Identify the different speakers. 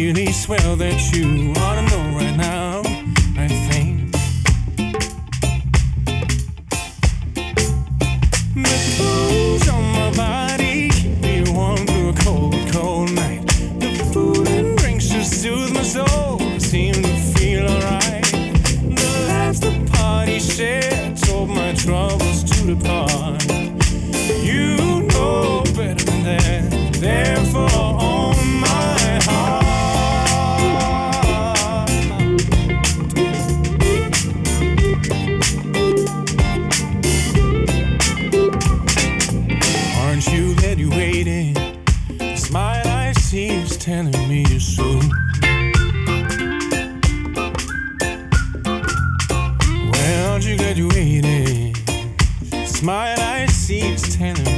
Speaker 1: really swell that you ought to know right now, I think. The clothes on my body keep me warm through a cold, cold night. The food and drinks just soothe my soul, I seem to feel alright. The laughs the party shared told my troubles to depart. You know better than that, therefore on my heart. Aren't you glad you waited? The smile I see is telling me you're so. Well, aren't you glad you waited? The smile I see is telling me